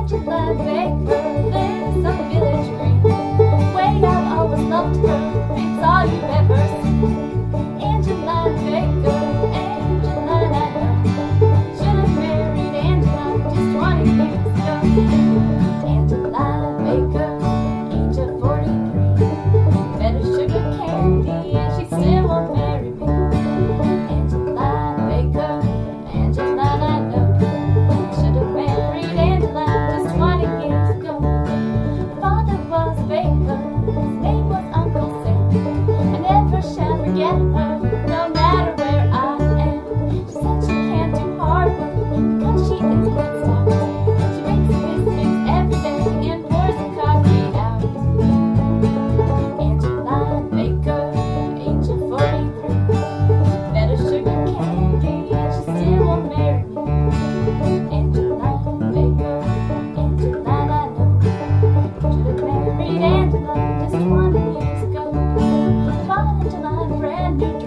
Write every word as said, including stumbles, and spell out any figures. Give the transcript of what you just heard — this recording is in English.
Angela Baker lives on the village green. Way I've always loved her, it's all you've ever seen. Angela Baker, Angela I know, should have married Angela just twenty years ago. Angela Baker, age of forty-three, fed her sugar candy and she still won't marry me. Angela Baker, Angela I know, should have married Angela just twenty years ago. Her father was a baker, his name was Uncle Sam. I never shall forget her, no matter where I am. She said she can't do hard work because she is good stock. She makes biscuits every day and pours the coffee out. Angela Baker, age of forty-three, fed her sugar candy and she still won't marry me. Angela Baker, Angela I know, should have married Angela just twenty years ago. Bought Angela a brand new dress.